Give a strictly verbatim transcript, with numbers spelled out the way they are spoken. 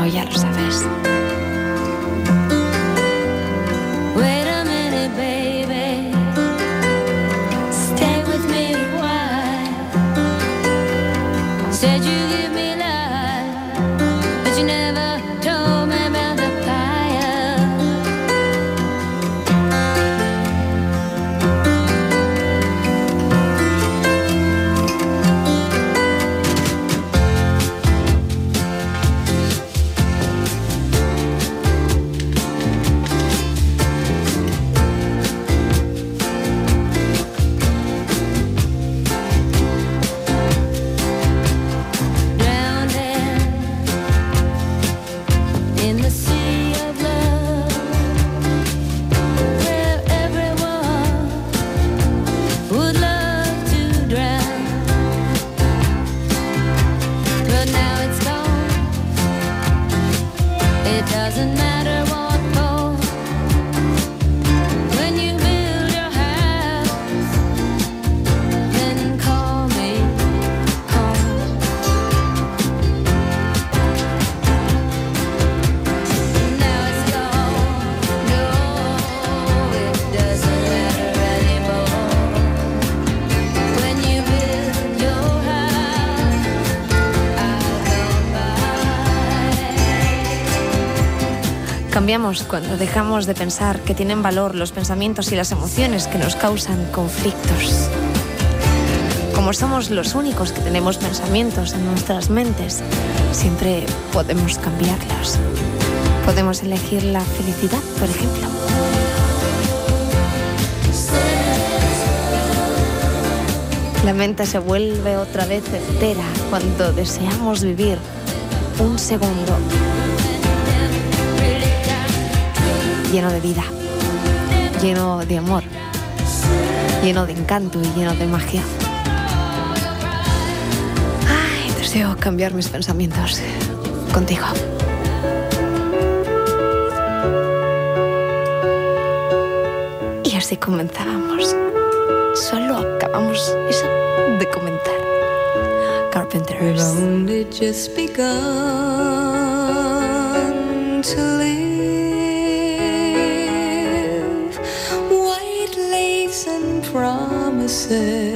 eso ya lo sabes. Wait a minute, baby. Stay with me a while. Said you give me life, but you never told me about the fire. Cambiamos cuando dejamos de pensar que tienen valor los pensamientos y las emociones que nos causan conflictos. Como somos los únicos que tenemos pensamientos en nuestras mentes, siempre podemos cambiarlos. Podemos elegir la felicidad, por ejemplo. La mente se vuelve otra vez entera cuando deseamos vivir un segundo lleno de vida, lleno de amor, lleno de encanto y lleno de magia. Ay, deseo cambiar mis pensamientos contigo. Y así comenzábamos. Solo acabamos eso de comentar. Carpenters. We've only just begun to live. White lace and promises.